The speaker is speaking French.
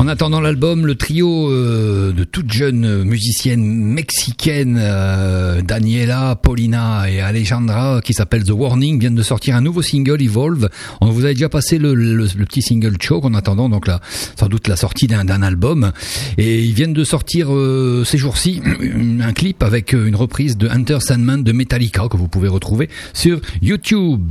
En attendant l'album, le trio de toutes jeunes musiciennes mexicaines, Daniela, Paulina et Alejandra, qui s'appelle The Warning, viennent de sortir un nouveau single, Evolve. On vous avait déjà passé le petit single Choke en attendant donc sans doute la sortie d'un album. Et ils viennent de sortir ces jours-ci un clip avec une reprise de Enter Sandman de Metallica que vous pouvez retrouver sur YouTube.